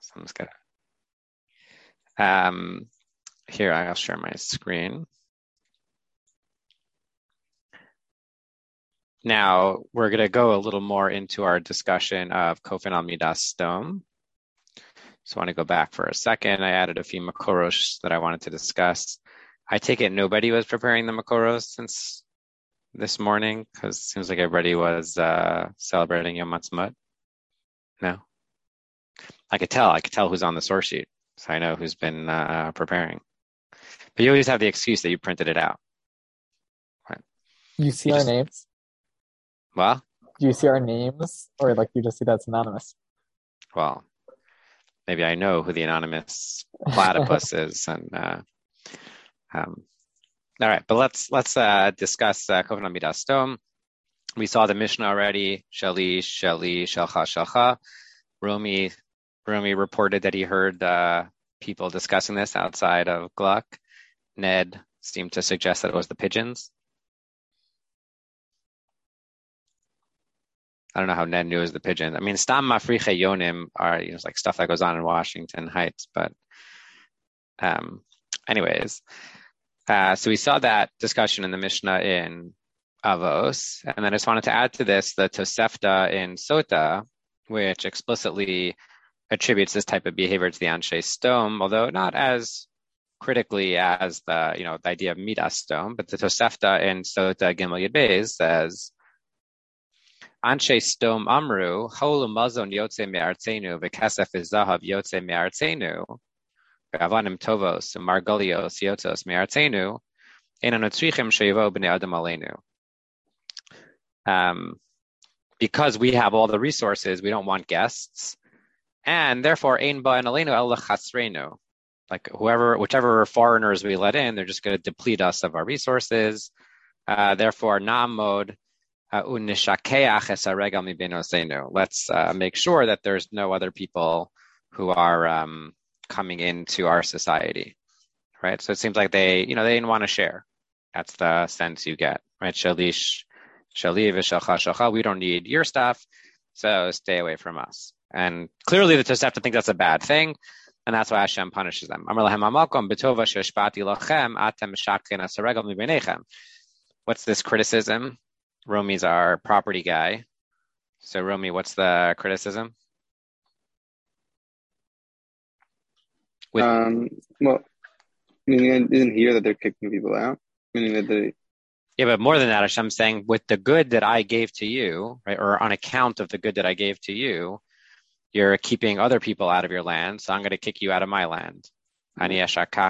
Sounds good. Here, I'll share my screen. Now, we're going to go a little more into our discussion of Kofen al Midas Stom. So I want to go back for a second. I added a few Makoros that I wanted to discuss. I take it nobody was preparing the Makoros since this morning, because it seems like everybody was celebrating Yom Ha'atzmaut. No? I could tell who's on the source sheet, so I know who's been preparing. But you always have the excuse that you printed it out. Right? You see our names? Well? Do you see our names, or like you just see that's anonymous? Well, maybe I know who the anonymous platypus is, and all right. But let's discuss Kofen al Midas Stom. We saw the Mishnah already. Shali, Shelcha, Shelcha. Rumi reported that he heard people discussing this outside of Gluck. Ned seemed to suggest that it was the pigeons. I don't know how Ned knew it was the pigeons. I mean, Stam Mafriche Yonim are like stuff that goes on in Washington Heights. But anyways, so we saw that discussion in the Mishnah in Avos. And then I just wanted to add to this the Tosefta in Sota, which explicitly attributes this type of behavior to the Anshe Stom, although not as critically as the idea of Midas Stom. But the Tosefta in Sota Gimel Yud Beis says, Anshe Stom Amru, Holu Mazon Yotze Me'artzenu, V'kesef Zahav Yotze Me'artzenu, V'avanim Tovos, Margolios Yotzos Me'artzenu, Einan Otzrichim Shevo B'nei Adam Aleinu. Because we have all the resources, we don't want guests, and therefore Ein Ba'an Aleinu El Chasreinu. Like whichever foreigners we let in, they're just going to deplete us of our resources. Therefore, Na'amod. Let's make sure that there's no other people who are coming into our society, right? So it seems like they didn't want to share. That's the sense you get, right? Shalish, Shaliv, Shalcha, Shalcha. We don't need your stuff, so stay away from us. And clearly, the Tosefta think that's a bad thing, and that's why Hashem punishes them. What's this criticism? Romi's our property guy. So Romi, what's the criticism? Well, meaning I didn't hear that they're kicking people out. Meaning that they... Yeah, but more than that, Hashem's saying, with the good that I gave to you, right, or on account of the good that I gave to you, you're keeping other people out of your land, so I'm going to kick you out of my land. You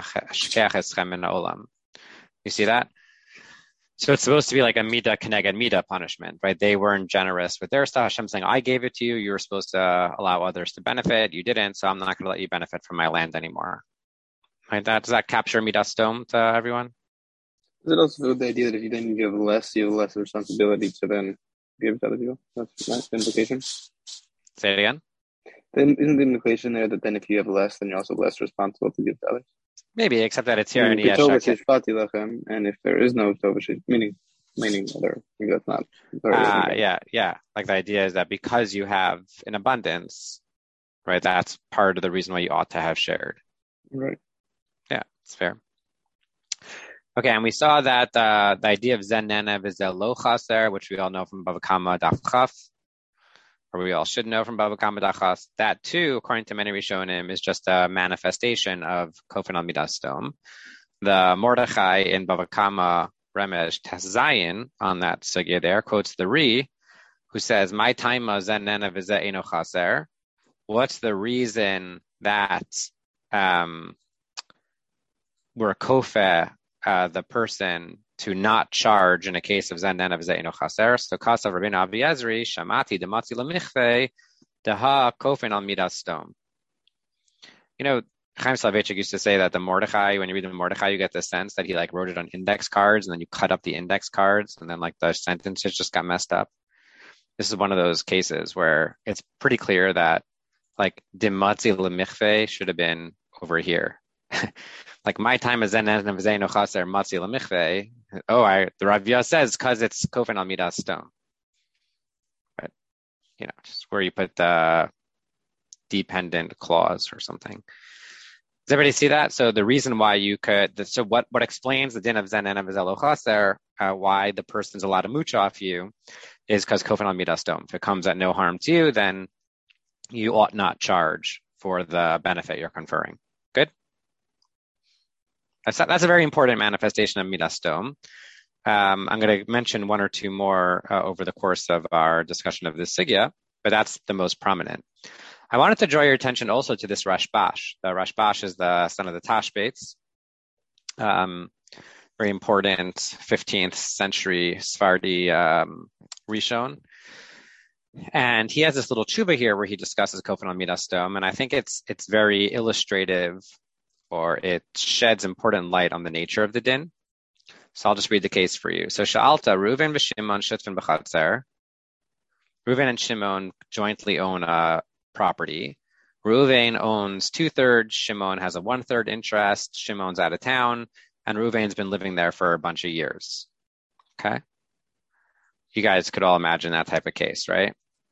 see that? So it's supposed to be like a mida keneged mida punishment, right? They weren't generous with their stuff. Hashem's saying, I gave it to you. You were supposed to allow others to benefit. You didn't, so I'm not going to let you benefit from my land anymore. Right? Does that capture Midas Stom to everyone? Is it also the idea that if you didn't give less, you have less responsibility to then give to other people? That's the implication. Say it again. Then isn't the implication there that then if you have less, then you're also less responsible to give to others? Maybe, except that it's here in Yeshua. And if there is no Tovah, meaning other, maybe that's not. Yeah. Like the idea is that because you have an abundance, right, that's part of the reason why you ought to have shared. Right. Yeah, it's fair. Okay, and we saw that the idea of Zen Nenev is a lo chaser, which we all know from Bava Kama Daf Chaf, or we all should know from Bava Kama Daf Chaf. That too, according to many Rishonim, is just a manifestation of Kofen al Midas Stom. The Mordechai in Bava Kama Remesh Tzayin on that sugya there quotes the Ri, who says, "My time Zen Nenev is eno chaser." What's the reason that we're kofeh the person to not charge in a case of Zen Nenev Zeino Chaser? So Kasav Rabbeinu Avi Ezri Shamati Dematzi Lemichve Deha Kofen al Midas Stom. Chaim Soloveitchik used to say that the Mordechai, when you read the Mordechai, you get the sense that he wrote it on index cards, and then you cut up the index cards, and then the sentences just got messed up. This is one of those cases where it's pretty clear that Dematzi Lemichve should have been over here. My time is Zen Nenev Zeino Chaser Matzi Lemichve. The Rav Yah says because it's Kofen al Midas Stom. But just where you put the dependent clause or something. Does everybody see that? So the reason why you could, so what explains the din of zen and of zelo chaser, why the person's allowed to mooch off you, is because kofan al midas dom. If it comes at no harm to you, then you ought not charge for the benefit you're conferring. Good? That's a very important manifestation of midas dom. I'm going to mention one or two more over the course of our discussion of this sugya, but that's the most prominent. I wanted to draw your attention also to this Rashbash. The Rashbash is the son of the Tashbates, very important 15th century Sephardi Rishon. And he has this little tshuva here where he discusses kofan al midas dom, and I think it's very illustrative, or it sheds important light on the nature of the din. So I'll just read the case for you. So Sha'alta, Reuven v'Shimon shutfin b'chatzer. Reuven and Shimon jointly own a property. Reuven owns 2/3. Shimon has a 1/3 interest. Shimon's out of town, and Reuven's been living there for a bunch of years. Okay? You guys could all imagine that type of case, right?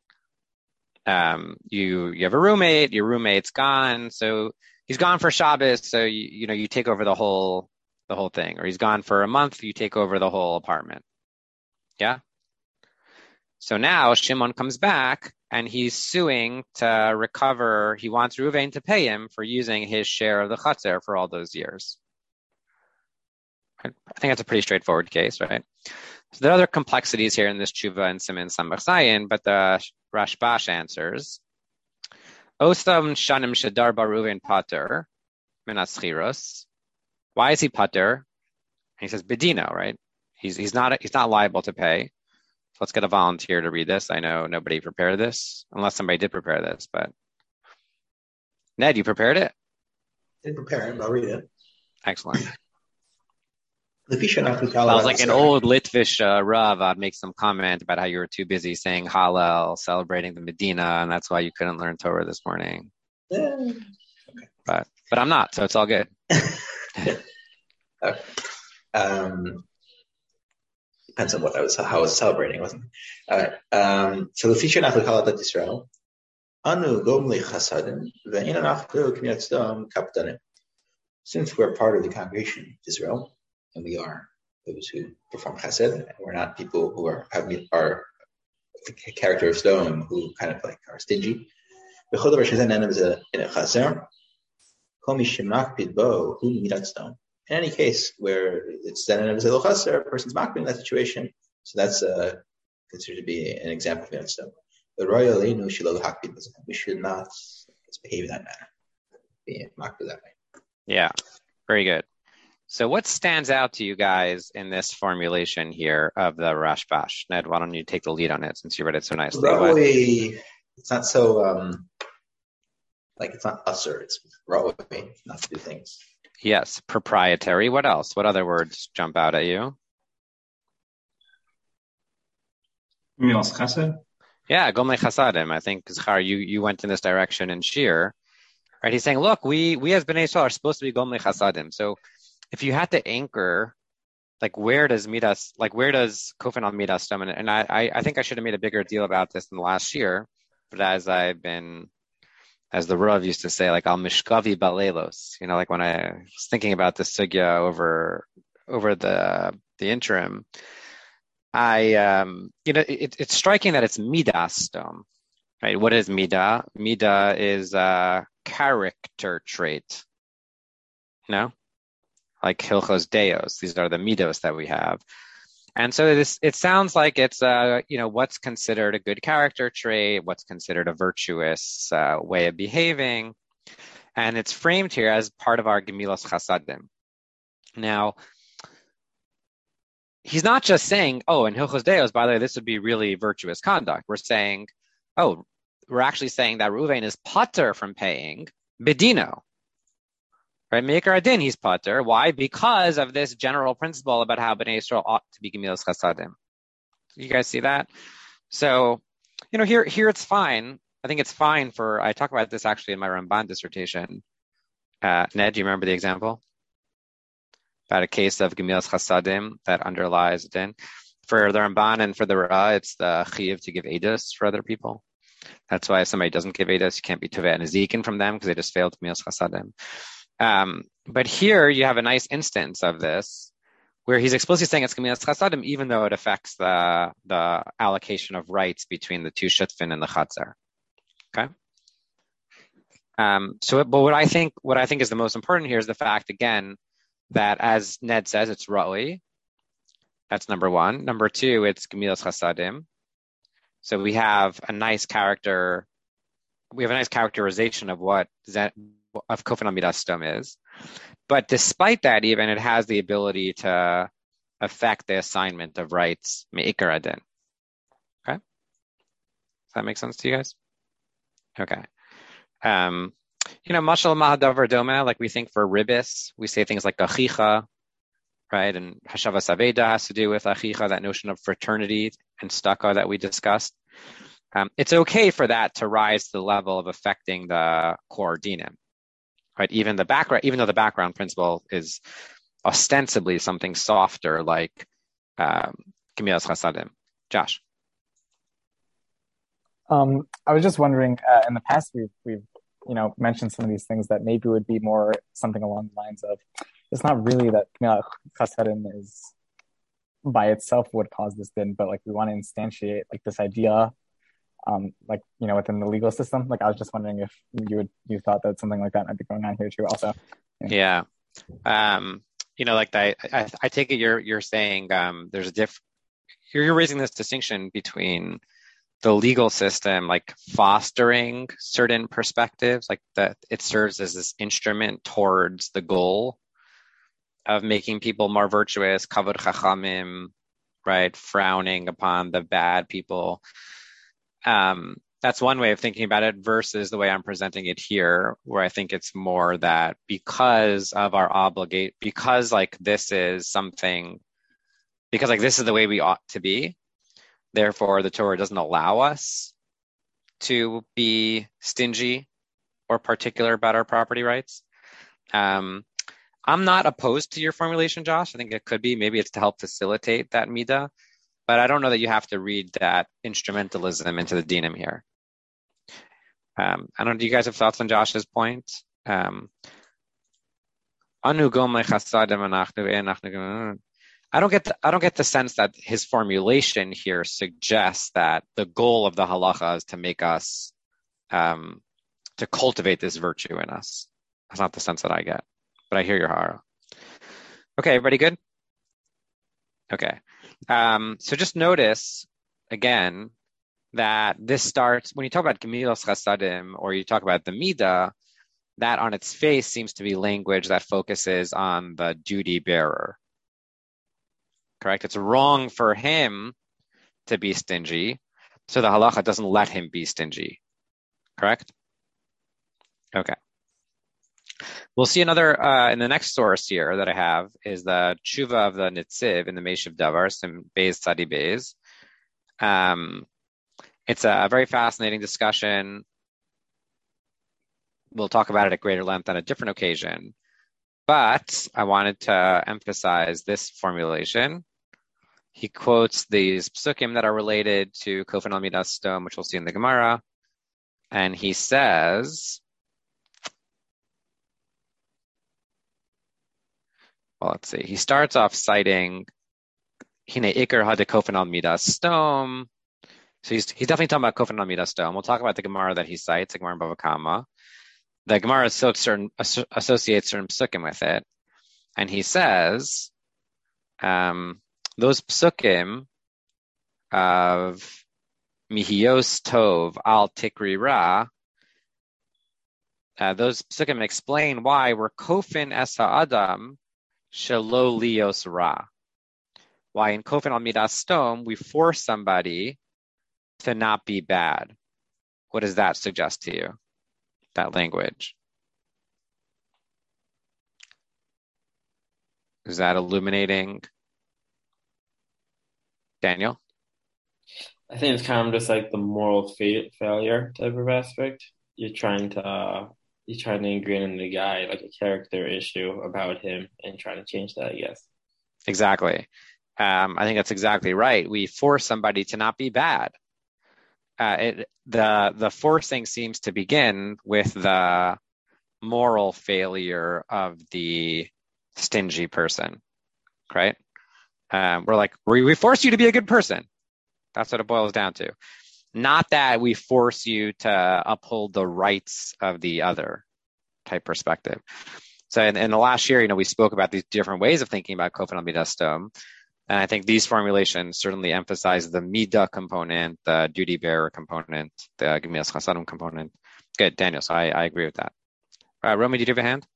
You have a roommate. Your roommate's gone, so he's gone for Shabbos. So you take over the whole thing, or he's gone for a month. You take over the whole apartment. Yeah. So now Shimon comes back and he's suing to recover. He wants Reuven to pay him for using his share of the chatzer for all those years. I think that's a pretty straightforward case, right? So there are other complexities here in this tshuva and Siman Samach Zayin, but the Rashbash answers: Ostam shanim shadar bar Reuven pater minas chiros. Why is he pater? He says bedino, right? He's not liable to pay. So let's get a volunteer to read this. I know nobody prepared this, unless somebody did prepare this. But Ned, you prepared it? Didn't prepare it, but I'll read it. Excellent. I was like an old Litvish Rav. I'd make some comment about how you were too busy saying Hallel, celebrating the Medina, and that's why you couldn't learn Torah this morning. Yeah. Okay. But I'm not, so it's all good. Okay. Depends on how I was celebrating, wasn't it? All right. So the feature nach Chalat Israel, Anu Gomli Chasadim, ve'inanachtu K'miyat Sdom Kaptanim. Since we're part of the congregation of Israel, and we are those who perform chesed, and we're not people who are the character of Sdom, who kind of like are stingy. In any case where it's then a person's makbid in that situation, so that's considered to be an example of midat sdom. We should not misbehave in that manner, be makbid that way. Yeah, very good. So what stands out to you guys in this formulation here of the Rashbash? Ned, why don't you take the lead on it since you read it so nicely? Probably, it's not so it's not usher. It's probably not to do things. Yes, proprietary. What else? What other words jump out at you? Milas chesed? Yeah, gomlei chasadim. I think, Zachar, you went in this direction in Shir. Right? He's saying, look, we as Bnei Yisrael are supposed to be gomlei chasadim. So if you had to anchor, where does kofan al midas dom? And I think I should have made a bigger deal about this in the last year, but as the Rav used to say, al mishkavi balelos, when I was thinking about the sugya over the interim, it's striking that it's midas dom, right? What is midah? Midah is a character trait, like Hilchos Deos. These are the midos that we have. And so it sounds like it's, what's considered a good character trait, what's considered a virtuous way of behaving. And it's framed here as part of our Gemilas Chasadim. Now, he's not just saying, in Hilchos Deos, by the way, this would be really virtuous conduct. We're saying, we're actually saying that Reuven is pater from paying bedino. Right, Meikar Adin, he's pater. Why? Because of this general principle about how Bnei Yisrael ought to be Gemilas Chasadim. You guys see that? So, here it's fine. I think it's fine I talk about this actually in my Ramban dissertation. Ned, do you remember the example? About a case of Gemilas Chasadim that underlies Din. For the Ramban and for the Ra, it's the Chiyuv to give edus for other people. That's why if somebody doesn't give Eidos, you can't be Tovei and Ezekin from them because they just failed Gemilas Chasadim. But here you have a nice instance of this where he's explicitly saying it's Gemilas Chasadim, even though it affects the allocation of rights between the two Shutfin and the Chatzar. Okay. But what I think is the most important here is the fact, again, that as Ned says, it's Ra'ui. That's number one. Number two, it's Gemilas Chasadim. So we have a nice character. We have a nice characterization of what of Kofin Amidas Stom is. But despite that, even it has the ability to affect the assignment of rights Me'ikar Adin. Okay? Does that make sense to you guys? Okay. Mashal Mahadavar Doma, like we think for Ribis, we say things like Achicha, right? And Hashava Saveda has to do with Achicha, that notion of fraternity and Staka that we discussed. It's okay for that to rise to the level of affecting the core dinim, right? Even though the background principle is ostensibly something softer, like Gemilas Chasadim. Josh. I was just wondering. In the past, we've mentioned some of these things that maybe would be more something along the lines of, it's not really that Gemilas Chasadim is by itself would cause this din, but like we want to instantiate like this idea, within the legal system. Like I was just wondering if you thought that something like that might be going on here too. Also. Yeah. I take it you're saying there's you're raising this distinction between the legal system, like fostering certain perspectives, like that it serves as this instrument towards the goal of making people more virtuous, kavod chachamim, right? Frowning upon the bad people. That's one way of thinking about it versus the way I'm presenting it here, where I think it's more that because of our because like this is the way we ought to be, therefore the Torah doesn't allow us to be stingy or particular about our property rights. I'm not opposed to your formulation, Josh. I think it could be, maybe it's to help facilitate that midah, but I don't know that you have to read that instrumentalism into the dinim here. I don't know, do you guys have thoughts on Josh's point? I don't get the sense that his formulation here suggests that the goal of the halacha is to make us to cultivate this virtue in us. That's not the sense that I get, but I hear your hara. Okay, everybody good? Okay. So just notice again that this starts when you talk about Gemilas Chasadim or you talk about the midah, that on its face seems to be language that focuses on the duty bearer. Correct? It's wrong for him to be stingy, so the halacha doesn't let him be stingy. Correct? Okay. We'll see another, in the next source here that I have is the tshuva of the Nitziv in the Meish of Davar, Sim Beis Tzadi Beis. It's a very fascinating discussion. We'll talk about it at greater length on a different occasion. But I wanted to emphasize this formulation. He quotes these psukim that are related to Kofin Amidas Stom, which we'll see in the Gemara. And he says, well, let's see. He starts off citing Hine Iker Hade Kofin Amidas Stom. So he's definitely talking about Kofin Amidas Stom. We'll talk about the Gemara that he cites, the Gemara in Bava Kama. The Gemara associates certain psukim with it. And he says, those psukim of Mihios Tov al Tikri Ra, those psukim explain why we're Kofin es ha'adam shelo lios ra. Why in Kofin al Midas Stom, we force somebody to not be bad. What does that suggest to you? That language. Is that illuminating? Daniel? I think it's kind of just like the moral failure type of aspect. You're trying to ingrain in the guy like a character issue about him and trying to change that, I guess. Exactly. I think that's exactly right. We force somebody to not be bad. the forcing seems to begin with the moral failure of the stingy person, right? We're like, we force you to be a good person. That's what it boils down to. Not that we force you to uphold the rights of the other type perspective. So in the last year, we spoke about these different ways of thinking about Kofan al Midas Sdom. And I think these formulations certainly emphasize the Midah component, the duty bearer component, the Gemilas Chasadim component. Good, Daniel. So I agree with that. Romy, did you have a hand?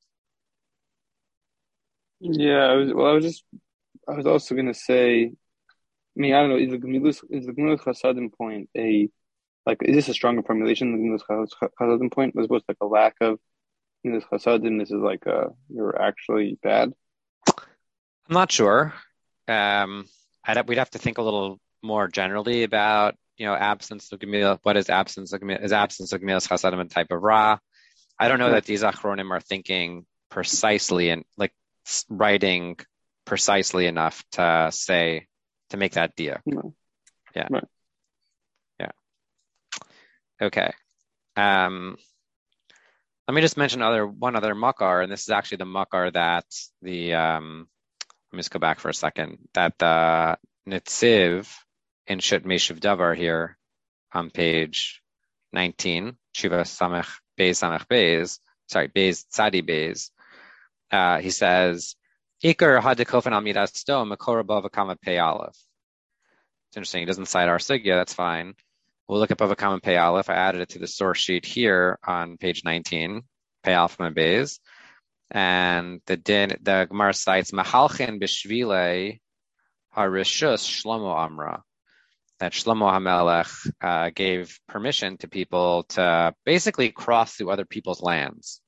Yeah, I was also going to say, I don't know, is the Gemilas Chasadim point is this a stronger formulation than the Gemilas Chasadim point? Was supposed like a lack of Gemilas Chasadim, this is like you're actually bad? I'm not sure. We'd have to think a little more generally about, absence of Gemilas. What is absence of Gemilas? Is absence of Gemilas Chasadim a type of Ra? I don't know that these Achronim are thinking precisely and writing precisely enough to make that diak. No. Yeah. Right. Yeah. Okay. Let me just mention one other makar, and this is actually the makar that let me just go back for a second, that the Nitziv in Shut Meshiv Davar here on page 19, Shiva Samech Beis Samech Beis, Beis Tzadi Beis, he says, Iker Hadikofan Al Midas Sdom Makor Bava Kama Pei Aleph. It's interesting. He doesn't cite our sugya. That's fine. We'll look at Bava Kama Pei Aleph. I added it to the source sheet here on page 19, Pei Aleph Beis. And the Gemara cites Mahalchin B'Shvilei Harishus Shlomo Amra, that Shlomo HaMelech gave permission to people to basically cross through other people's lands.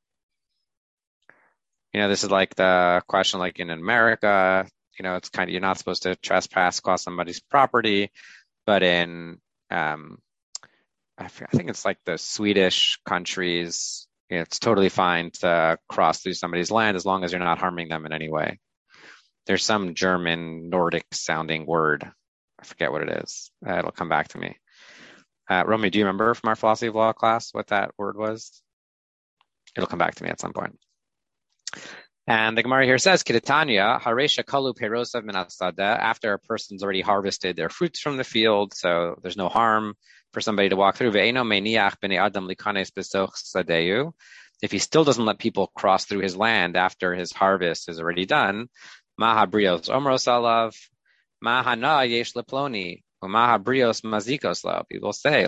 This is like the question, like in America, it's kind of, you're not supposed to trespass across somebody's property, but in I think it's like the Swedish countries, it's totally fine to cross through somebody's land as long as you're not harming them in any way. There's some German Nordic sounding word. I forget what it is. It'll come back to me. Romy, do you remember from our philosophy of law class what that word was? It'll come back to me at some point. And the Gemara here says, Kidatanya, Haresha Kalu Perosav Minasada, after a person's already harvested their fruits from the field, so there's no harm for somebody to walk through. Ve'eno Meiniach B'nei Adam Likanes B'soch Sadeu. If he still doesn't let people cross through his land after his harvest is already done, Maha Brios Omros Alav, Mahana Yesh Leploni, Maha Brios Mazikos Lav. People say,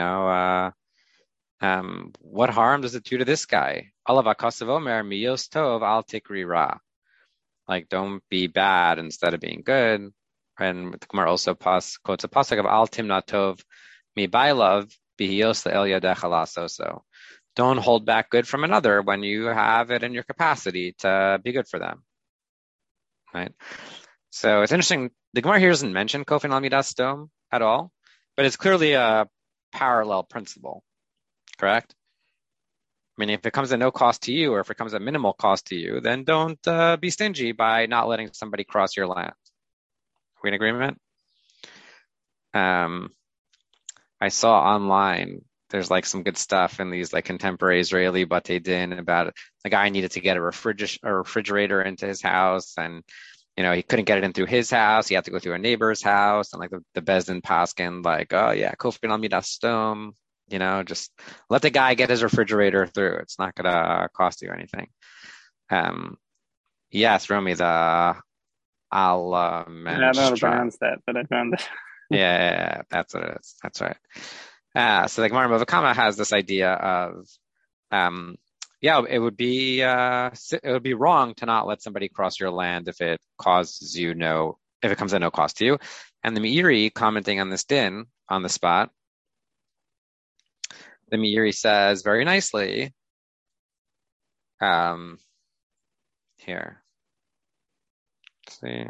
what harm does it do to this guy? Alav Akasav Omer Miyos Tov Al Tikri Ra. Don't be bad instead of being good. And the Gemara also quotes a pasuk of Al Timna Tov Mi Bailav Bihiyos El Yadech Alasoso. Don't hold back good from another when you have it in your capacity to be good for them. Right? So it's interesting. The Gemara here doesn't mention Kofan Al Midas Sdom at all, but it's clearly a parallel principle. Correct? I mean, if it comes at no cost to you, or if it comes at minimal cost to you, then don't be stingy by not letting somebody cross your land. Are we in agreement? I saw online, there's some good stuff in these contemporary Israeli Batei Din about the guy needed to get a refrigerator into his house, and he couldn't get it in through his house. He had to go through a neighbor's house, and the Bezdin Paskin, oh yeah, Kofan Al Midas Sdom. Just let the guy get his refrigerator through. It's not going to cost you anything. Yes, Romy, the Al I don't know how to pronounce that, but I found it. Yeah, that's what it is. That's right. So the Gemara Bava Kama has this idea of, it would be wrong to not let somebody cross your land if it comes at no cost to you. And the Meiri, commenting on this din on the spot, the Meiri says very nicely, here. Let's see.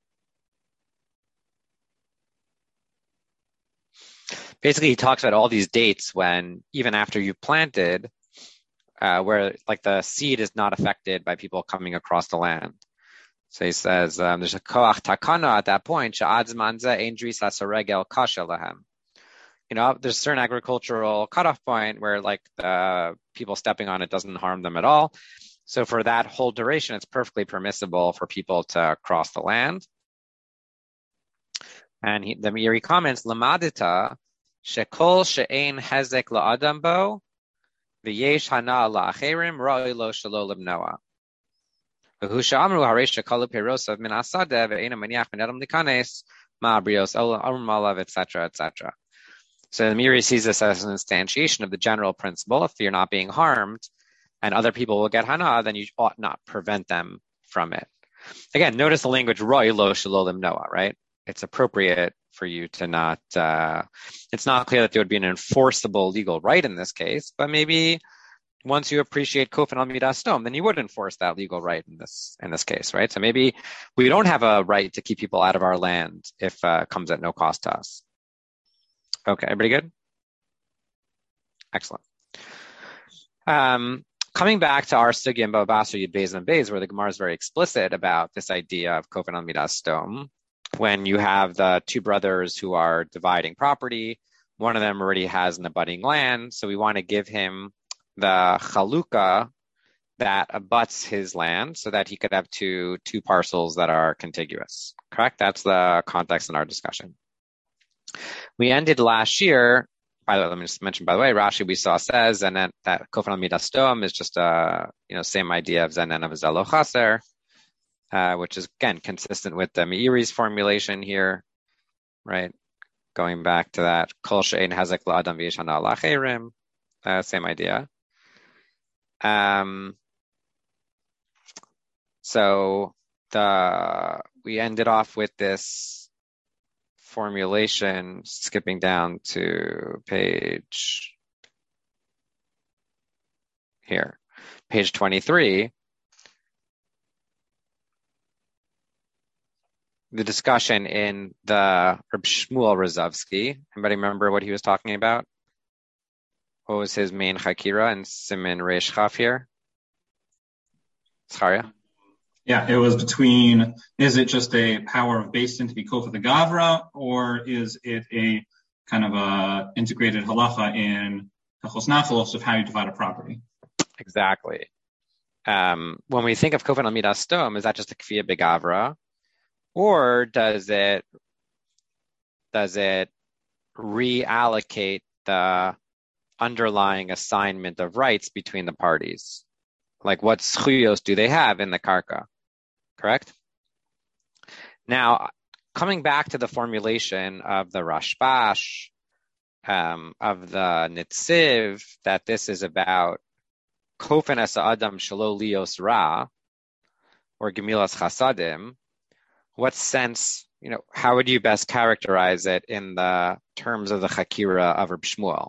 Basically, he talks about all these dates when, even after you've planted, where the seed is not affected by people coming across the land. So he says, there's a koach takana at that point, sha'ad zman zeh ein drisas haregel kasha lahem. there's a certain agricultural cutoff point where like the people stepping on it doesn't harm them at all. So for that whole duration, it's perfectly permissible for people to cross the land. And the Meiri comments, Lamadita, shekol she'ein hezek la'adam bo, v'yesh hana la'acherim, ra'i lo shelo limnoa. V'hu she'amru harei shekalu pirosav min asadeh, ve'ena maniach min adam likanes, ma'abrios malav, etc., etc. So the Meiri sees this as an instantiation of the general principle. If you're not being harmed and other people will get hana, then you ought not prevent them from it. Again, notice the language, ra'i lo shelo limnoa, right? It's appropriate for you to not, it's not clear that there would be an enforceable legal right in this case, but maybe once you appreciate Kofen al Midas Sdom, then you would enforce that legal right in this case, right? So maybe we don't have a right to keep people out of our land if it comes at no cost to us. Okay, everybody good? Excellent. Coming back to our sugya in Bava Basra Yud Beis and Beis, where the Gemara is very explicit about this idea of Kofen al Midas Sdom, when you have the two brothers who are dividing property, one of them already has an abutting land, so we want to give him the chalukah that abuts his land so that he could have two parcels that are contiguous. Correct? That's the context in our discussion. We ended last year, let me just mention, by the way, Rashi we saw says, and that Kofen al Midas Sdom is just same idea of Zanen of Zelo Chaser, which is, again, consistent with the Meiri's formulation here, right? Going back to that, Kol she'ein hazek la'adam v'yesh hana la'acherim, same idea. So we ended off with this formulation, skipping down to page 23. The discussion in the Reb Shmuel Rozovsky. Anybody remember what he was talking about? What was his main chakira in Siman Reish Chaf here? Zcharia? Yeah, it was between, is it just a power of Beis Din to be Kofa the Gavra, or is it a kind of a integrated halacha in Hilchos Nachalos of how you divide a property? Exactly. When we think of Kofen al Midas Sdom, is that just a Kfiyah Begavra? Or does it reallocate the underlying assignment of rights between the parties? Like what zchuyos do they have in the karka? Correct? Now, coming back to the formulation of the Rashbash, of the Nitziv, that this is about Kofen es Adam Shelo Lios Ra, or Gemilas Chasadim, what sense, how would you best characterize it in the terms of the Chakira of Reb Shmuel?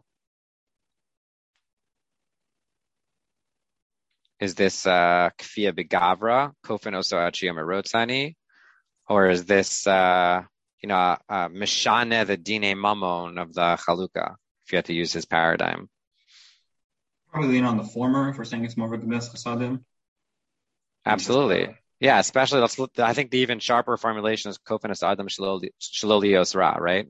Is this Kfiyah Begavra, Kofen Oso Achiyam Erotzani? Or is this, Mishane, the Dine Mamon of the Chalukah, if you had to use his paradigm? Probably lean on the former, if we're saying it's more of a Gemilas Chasadim. Absolutely. Yeah, especially I think the even sharper formulation is Kofen es Adam Shelo Lios Ra, right?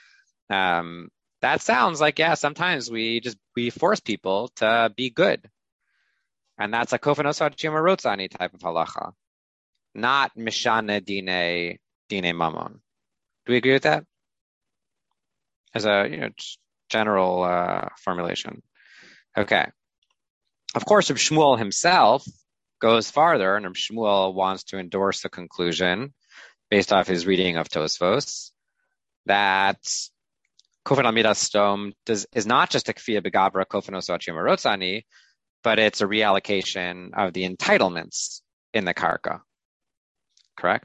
That sounds like, sometimes we force people to be good. And that's a Kofen es Achiyam Erotzani type of halacha, not Mishane Dine Mamon. Do we agree with that? As a general formulation. Okay. Of course, Reb Shmuel himself goes farther, and Reb Shmuel wants to endorse the conclusion, based off his reading of Tosfos, that Kofen al Midas Sdom is not just a Kfiyah Begavra Kofen Oso Achiyam Erotzani, but it's a reallocation of the entitlements in the karka. Correct?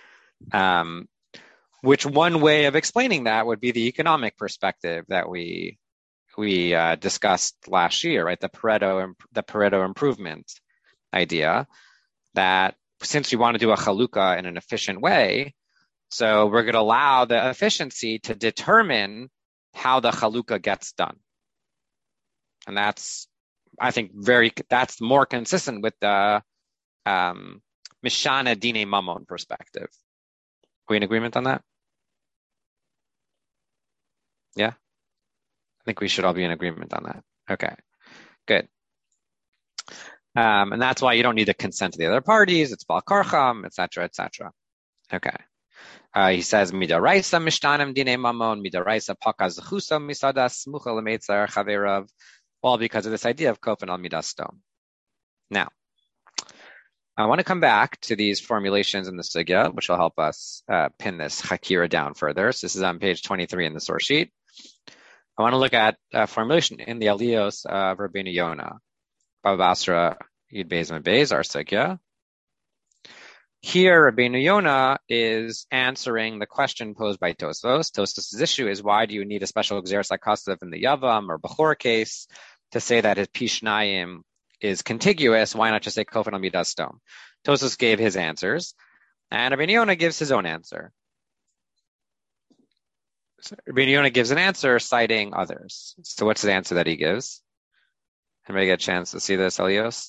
Which one way of explaining that would be the economic perspective that we discussed last year, right? The Pareto improvement idea, that since we want to do a chalukah in an efficient way, so we're going to allow the efficiency to determine how the chalukah gets done. And that's, I think, that's more consistent with the Mishana Dine Mamon perspective. Are we in agreement on that? Yeah? think we should all be in agreement on that. Okay, good. And that's why you don't need the consent of the other parties. It's bal karcham, etc., etc. Okay. He says, midaraisa mishtanim dine mamon, midaraisa pakaz chusa misadas smucha lemetzar chaverav, all because of this idea of kofen al midas stom. Now, I want to come back to these formulations in the sugya, which will help us pin this hakira down further. So this is on page 23 in the source sheet. I want to look at formulation in the Aliyos of Rabbeinu Yonah, Baba Basra Yud Beis Beis, our sugya. Here, Rabbeinu Yonah is answering the question posed by Tosfos. Tosfos' issue is, why do you need a special Gzeres HaKasav in the Yavam or Bechor case to say that his Pishnayim is contiguous? Why not just say Kofen al Midas Stom? Tosfos gave his answers, and Rabbeinu Yonah gives his own answer. So Rabbeinu Yonah gives an answer citing others. So what's the answer that he gives? Anybody get a chance to see this, Elios?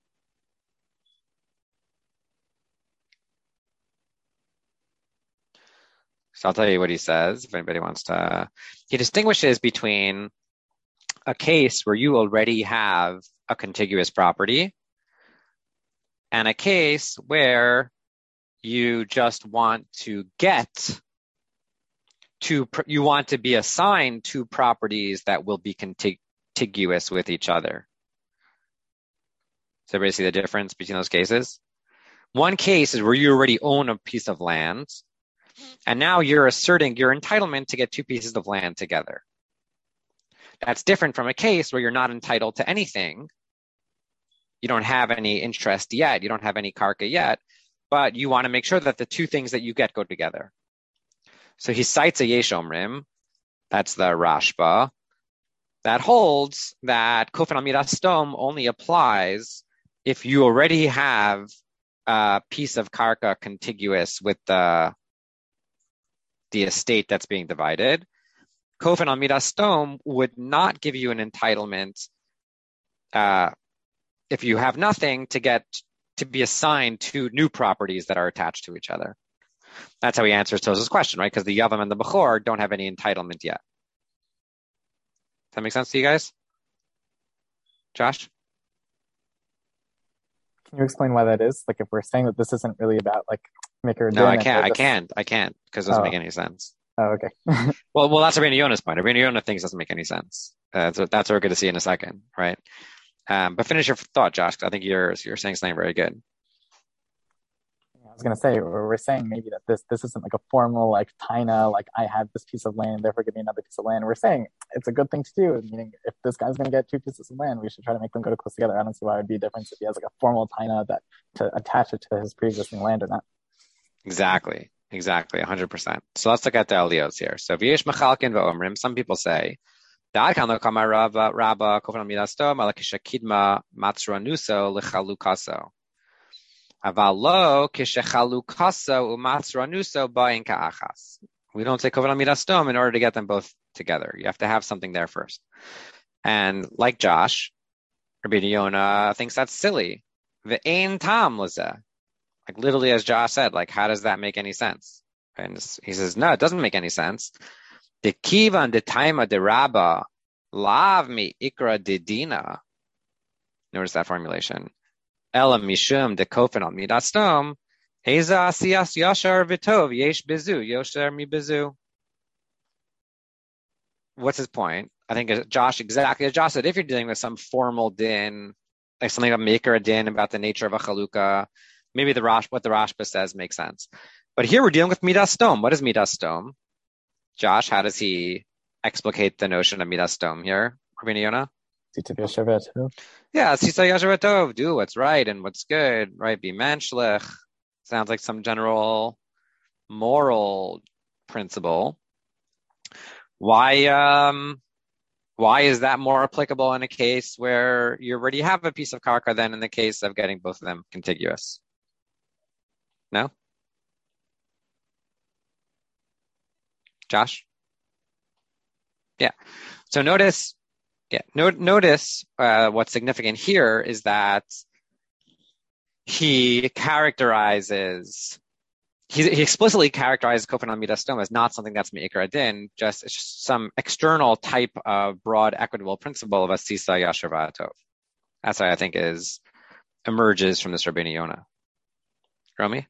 So I'll tell you what he says, if anybody wants to. He distinguishes between a case where you already have a contiguous property and a case where you just want to you want to be assigned two properties that will be contiguous with each other. So everybody see the difference between those cases? One case is where you already own a piece of land, and now you're asserting your entitlement to get two pieces of land together. That's different from a case where you're not entitled to anything. You don't have any interest yet. You don't have any karka yet, but you want to make sure that the two things that you get go together. So he cites a Yesh Omrim, that's the Rashba, that holds that Kofen al Midas Stom only applies if you already have a piece of karka contiguous with the estate that's being divided. Kofen al Midas Stom would not give you an entitlement if you have nothing to be assigned two new properties that are attached to each other. That's how he answers Tos's question, right? Because the Yavam and the Bechor don't have any entitlement yet. Does that make sense to you guys? Josh? Can you explain why that is? Like, if we're saying that this isn't really about like maker. No, I can't, because it doesn't make any sense. Oh, okay. well, that's Rabbeinu Yonah's point. Rabbeinu Yonah thinks it doesn't make any sense. That's what we're going to see in a second, right? But finish your thought, Josh. I think you're saying something very good. I was going to say, we're saying maybe that this isn't like a formal like taina, like I have this piece of land, therefore give me another piece of land. We're saying it's a good thing to do. Meaning, if this guy's going to get two pieces of land, we should try to make them go close together. I don't see why it would be a difference if he has like a formal taina that to attach it to his pre-existing land or not. Exactly, 100%. So let's look at the Elios here. So v'yesh machalkin v'omrim. Some people say da'ad kan lo kama rabba kofen al midas stom ala kishakidma matzranuso lechalukaso. Aval lo kishechalukaso umatzranuso ba'in ka'achas. We don't say kofen al midas stom in order to get them both together. You have to have something there first. And like Josh, Rabbeinu Yonah thinks that's silly. Ve'ein tam lezeh. Like literally, as Josh said, like how does that make any sense? And he says, no, it doesn't make any sense. The kivan de taima de rabba lav mi ikra de dina. Notice that formulation. Ela mishum de kofen al midas stom. Eza asiyas yashar v'tov yesh bezu yosher mi bezu. What's his point? I think Josh, exactly as Josh said, if you're dealing with some formal din, like something about maker a din about the nature of a chalukah, maybe what the Rashba says makes sense. But here we're dealing with midas stom. What is midas stom? Josh, how does he explicate the notion of midas stom here, Rabbeinu Yonah? Yeah, sisa yasher v'tov, do what's right and what's good, right? Be menschlich. Sounds like some general moral principle. Why is that more applicable in a case where you already have a piece of karka than in the case of getting both of them contiguous? No? Josh? Yeah. So notice what's significant here is that he characterizes he explicitly characterizes kofan al midas stom as not something that's me'ikar adin, just some external type of broad equitable principle of asisa yashar v'atov. That's what I think emerges from this Rabbeinu Yonah. Romy?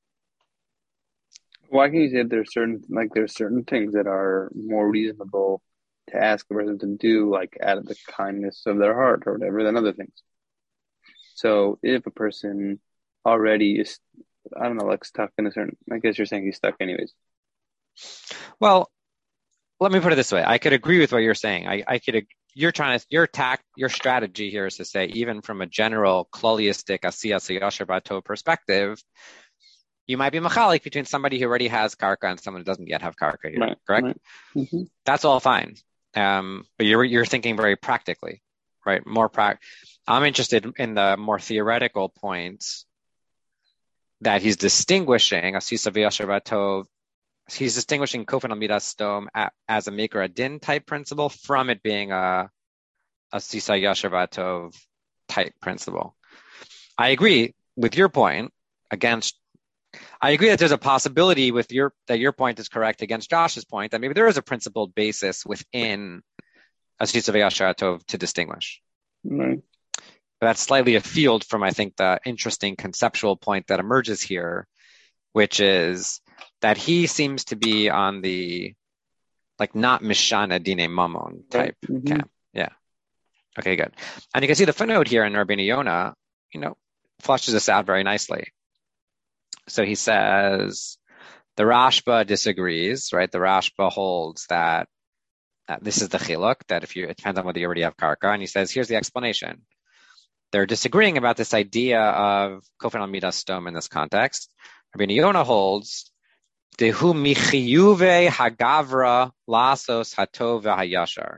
Why can you say there's certain things that are more reasonable to ask a person to do, like out of the kindness of their heart or whatever, than other things? So if a person already is, I don't know, like stuck in a certain, I guess you're saying he's stuck anyways. Well, let me put it this way. I could agree with what you're saying. Your strategy here is to say, even from a general kloliistic asiyas yashar v'atov perspective, you might be machalik between somebody who already has karka and someone who doesn't yet have karka here, right, correct? Right. Mm-hmm. That's all fine. But you're thinking very practically, right? I'm interested in the more theoretical points that he's distinguishing asisa v'yashar v'atov. He's distinguishing kofan al midas stom as a me'ikar adin type principle from it being a asisa yashar v'atov type principle. I agree with your point I agree that there's a possibility that your point is correct against Josh's point, that maybe there is a principled basis within asisa v'yashar v'atov to distinguish. Right. But that's slightly afield from, I think, the interesting conceptual point that emerges here, which is that he seems to be on the, not Mishana Dine Mamon type camp. Yeah. Okay, good. And you can see the footnote here in Rabbeinu Yonah, flushes this out very nicely. So he says, the Rashba disagrees, right? The Rashba holds that this is the chiluk, that it depends on whether you already have karka. And he says, here's the explanation. They're disagreeing about this idea of kofan al midas stom in this context. Rabbeinu Yonah holds, Dehu michiyuve hagavra lasos hatov hayashar.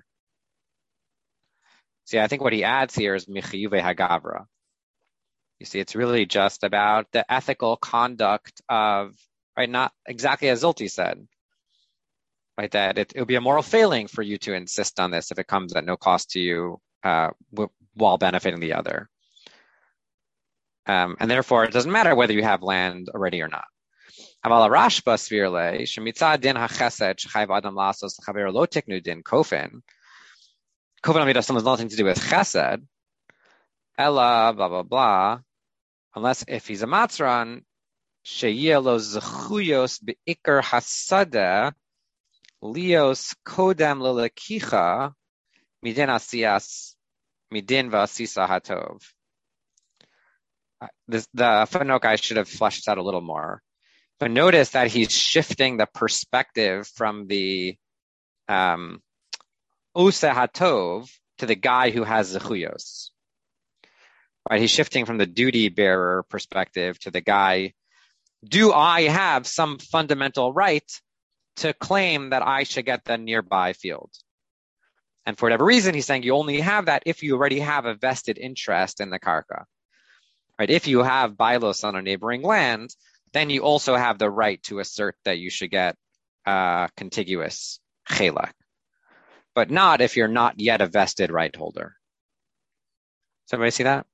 See, I think what he adds here is michiyuve hagavra. You see, it's really just about the ethical conduct of, right, not exactly as Zolti said, right, that it would be a moral failing for you to insist on this if it comes at no cost to you while benefiting the other. And therefore, it doesn't matter whether you have land already or not. Aval Rashba svirle shemitzad din hachesed shechayv adam lasos chaver lo tiknu din kofin. Kofin amidas has nothing to do with chesed. Ella blah blah blah. Unless if he's a matzran, sheyeh lo zechuyos beikar hasada lios kodem lelekicha midin v'asisa hatov. The footnote I should have fleshed this out a little more. But notice that he's shifting the perspective from the Ose Hatov to the guy who has Zechuyos. Right? He's shifting from the duty bearer perspective to the guy, do I have some fundamental right to claim that I should get the nearby field? And for whatever reason, he's saying you only have that if you already have a vested interest in the karka. Right? If you have bailos on a neighboring land, then you also have the right to assert that you should get contiguous chelak, but not if you're not yet a vested right holder. Does everybody see that?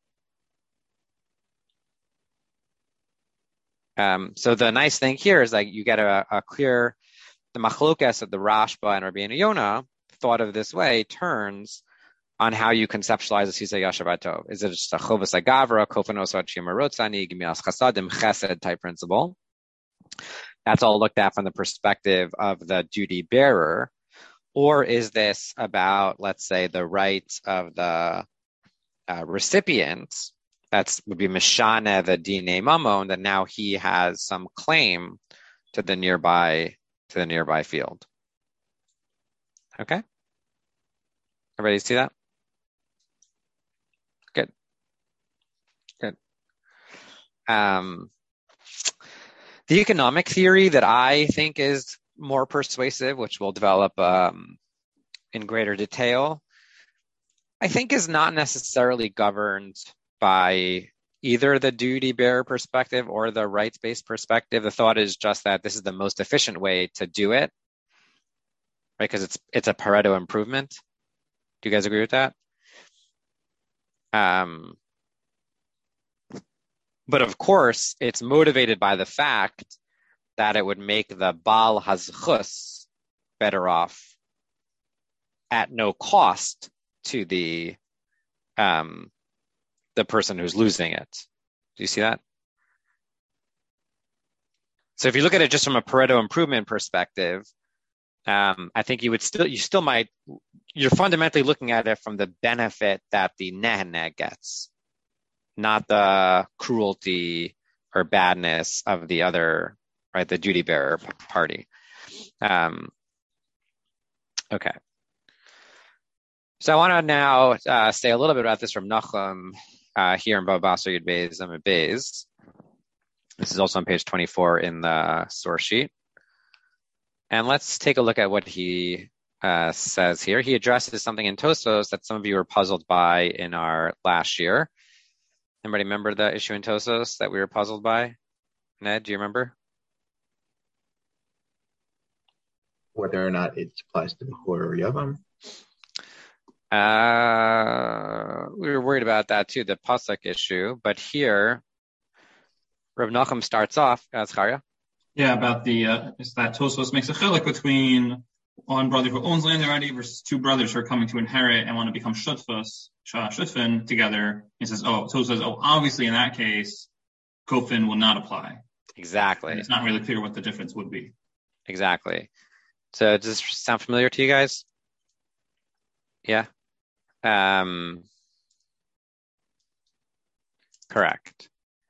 So the nice thing here is that you get a clear, the machlokas of the Rashba and Rabbeinu Yonah thought of this way turns on how you conceptualize a Sisa Yashar v'atov. Is it just a Chovas Agavra, Kofanos Chimarotzani, Gemilas Chasadim, Chesed type principle? That's all looked at from the perspective of the duty bearer. Or is this about, let's say, the rights of the recipient? That would be Mishane the Dine Mamon, that now he has some claim to the nearby field. Okay? Everybody see that? Good. The economic theory that I think is more persuasive, which we'll develop in greater detail, I think is not necessarily governed by either the duty bearer perspective or the rights-based perspective. The thought is just that this is the most efficient way to do it, right? Because it's a Pareto improvement. Do you guys agree with that? But of course, it's motivated by the fact that it would make the Baal Hazchus better off at no cost to the person who's losing it. Do you see that? So if you look at it just from a Pareto improvement perspective, I think you're fundamentally looking at it from the benefit that the nehene gets, not the cruelty or badness of the other, right, the duty bearer party. Okay. So I want to now say a little bit about this from Nachum here in Bava Basra Yud Beis Amud Beis. This is also on page 24 in the source sheet. And let's take a look at what he says here. He addresses something in Tosfos that some of you were puzzled by in our last year. Anybody remember the issue in Tosfos that we were puzzled by? Ned, do you remember? Whether or not it applies to Bechor or Yavam. We were worried about that too, the pasuk issue. But here, Rav Nachum starts off, Zcharia. Yeah, about is that Tosfos makes a chilek between one brother who owns land already versus two brothers who are coming to inherit and want to become shutfin together. He says, Tosfos says, obviously in that case, kofin will not apply. Exactly. And it's not really clear what the difference would be. Exactly. So does this sound familiar to you guys? Yeah. Correct.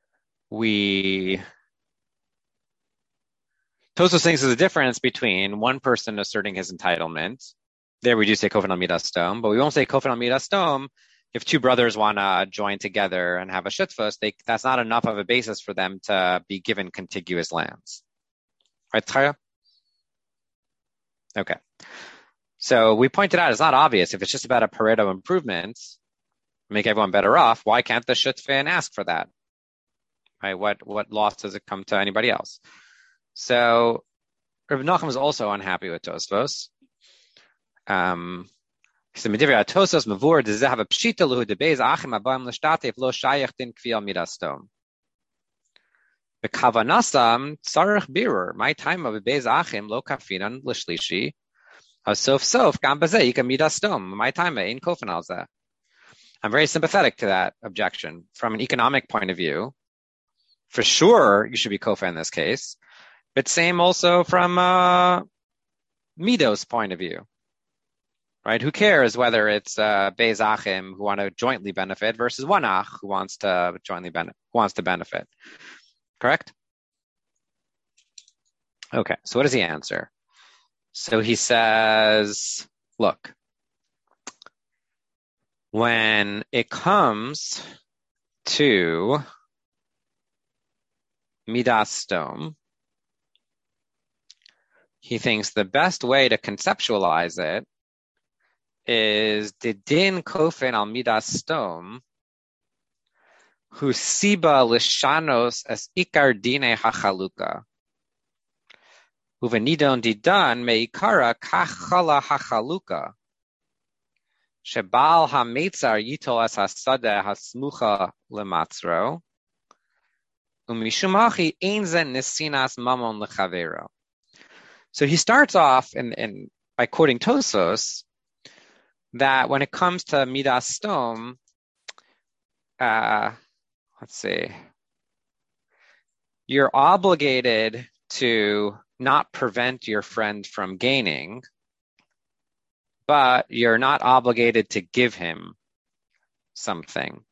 Tosfos thinks there's a difference between one person asserting his entitlement. There we do say kofin al midas dom, but we won't say kofin al midas dom if two brothers want to join together and have a shutfus. That's not enough of a basis for them to be given contiguous lands. Right, Chaya? Okay. So we pointed out it's not obvious. If it's just about a Pareto improvement, make everyone better off, why can't the shutfin ask for that? Right? What loss does it come to anybody else? So Rav Nachum is also unhappy with Tosfos. He said, "Medivra Tosfos mavur dezahav pshita luhu debeiz achim abayim l'shtatev lo shayach din kvi al midastom. Bekavanasam tzarich birur. My time of debeiz achim lo kafinan l'shlishi. Sof gam bazeh yika midastom. My time ein kofin al zeh." I'm very sympathetic to that objection from an economic point of view. For sure, you should be kofin in this case. But same also from Mido's point of view, right? Who cares whether it's Beis Achim who want to jointly benefit versus one Ach who wants to benefit? Correct? Okay, so what does he answer? So he says, look, when it comes to Midas Dom, he thinks the best way to conceptualize it is the din kofin al midas stom, hu siba lishanos as ikar dine hachaluka, uvenidon didan meikara kachala hachaluka, shebal hametzar yitol as hasada hasmucha lematzro, umishumachi einzen nisinas mamon lechavero. So he starts off by quoting Tosfos that when it comes to midas stom, you're obligated to not prevent your friend from gaining, but you're not obligated to give him something.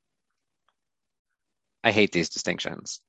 I hate these distinctions.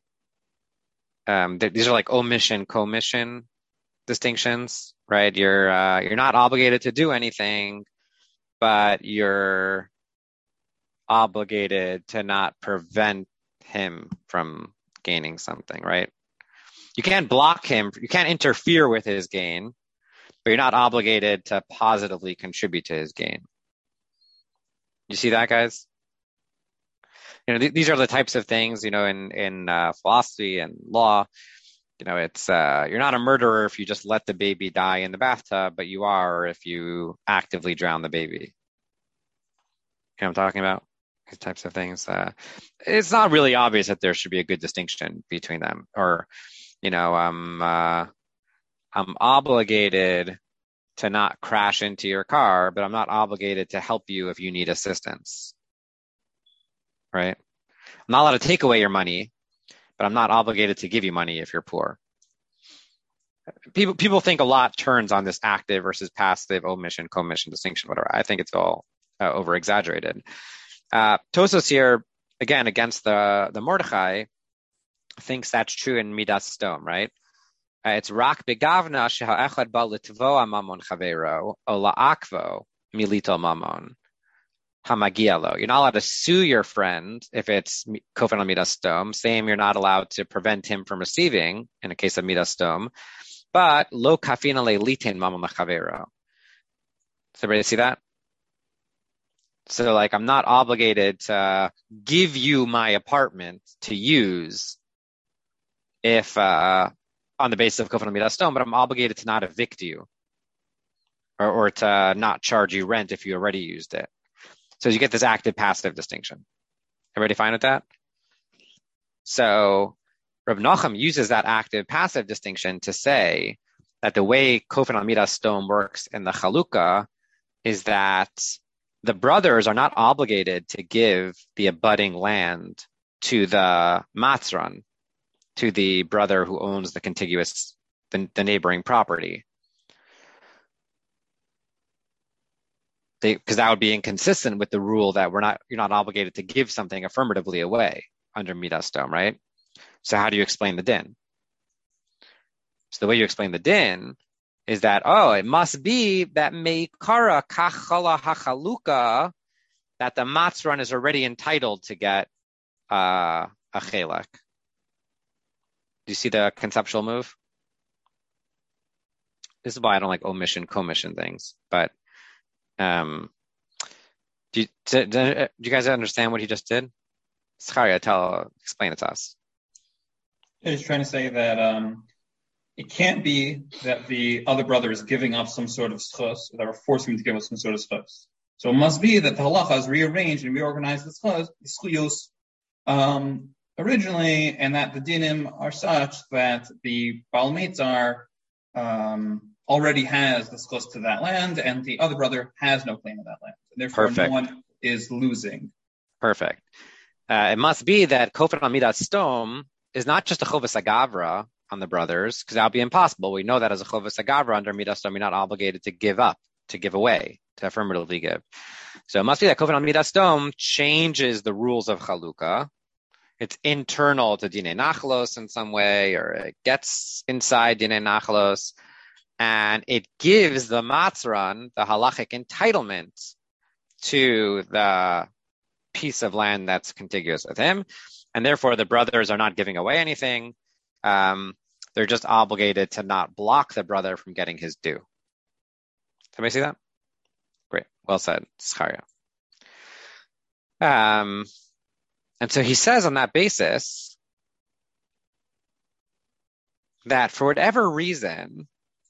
These are like omission, commission distinctions, right? You're not obligated to do anything, but you're obligated to not prevent him from gaining something, right? You can't block him, you can't interfere with his gain, but you're not obligated to positively contribute to his gain. You see that, guys? These are the types of things, in philosophy and law. It's you're not a murderer if you just let the baby die in the bathtub, but you are if you actively drown the baby. You know what I'm talking about? These types of things. It's not really obvious that there should be a good distinction between them, or I'm obligated to not crash into your car, but I'm not obligated to help you if you need assistance, right? I'm not allowed to take away your money, but I'm not obligated to give you money if you're poor. People think a lot turns on this active versus passive, omission, commission distinction, whatever. I think it's all over exaggerated. Tosfos here, again, against the Mordechai, thinks that's true in Midas Stom, right? It's rak begavna sheha'echad ba litvoa mamon chavero o la'akvo milito mamon hamagialo. You're not allowed to sue your friend if it's kofen al Midas Stom. Same, you're not allowed to prevent him from receiving in a case of Midas Stom. But lo kafina le litin mamon chavero. Does everybody see that? So, like, I'm not obligated to give you my apartment to use if on the basis of kofen midas stom, but I'm obligated to not evict you or to not charge you rent if you already used it. So you get this active-passive distinction. Everybody fine with that? So Reb Nachum uses that active-passive distinction to say that the way kofen midas stom works in the chalukah is that the brothers are not obligated to give the abutting land to the matzron, to the brother who owns the contiguous, the neighboring property. Because that would be inconsistent with the rule that you're not obligated to give something affirmatively away under Midas Stom, right? So how do you explain the din? So the way you explain the din is that, it must be that meikara kachala hachaluka, that the matzron is already entitled to get a chelek. Do you see the conceptual move? This is why I don't like omission, commission things. But do you guys understand what he just did? Zacharia, explain it to us. He's trying to say that it can't be that the other brother is giving up some sort of schus, that we're forcing him to give us some sort of schus. So it must be that the halacha has rearranged and reorganized the schuyos originally, and that the dinim are such that the Baal Meitzar already has the schus to that land, and the other brother has no claim to that land. And therefore, Perfect. No one is losing. Perfect. It must be that kofen midas stom is not just a chovas agavra on the brothers, because that would be impossible. We know that as a chovas agavra under midas stom, you're not obligated to give up, to give away, to affirmatively give. So it must be that kofen midas stom changes the rules of chalukah. It's internal to Dinei Nachlos in some way, or it gets inside Dinei Nachlos, and it gives the matzron the halachic entitlement to the piece of land that's contiguous with him, and therefore the brothers are not giving away anything. They're just obligated to not block the brother from getting his due. Somebody see that? Great. Well said, Zacharia. And so he says on that basis that for whatever reason,